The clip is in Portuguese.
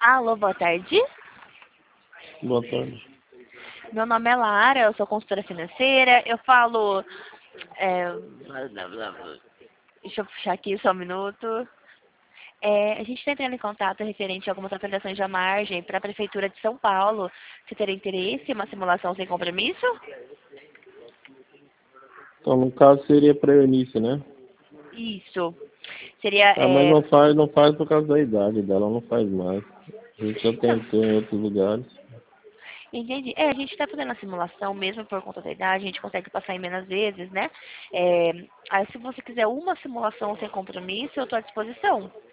Alô, boa tarde. Boa tarde. Meu nome é Lara, eu sou consultora financeira. Eu falo. é, Deixa eu puxar aqui só um minuto. A gente está entrando em contato referente a algumas atualizações de margem para a Prefeitura de São Paulo. Você teria interesse em uma simulação sem compromisso? Então, no caso, seria para Eunice, né? Isso. Seria. Ah, mas não faz por causa da idade dela, não faz mais. A gente já tentou em outros lugares. Entendi. A gente está fazendo a simulação mesmo por conta da idade, a gente consegue passar em menos vezes, né? Aí, se você quiser uma simulação sem compromisso, eu estou à disposição.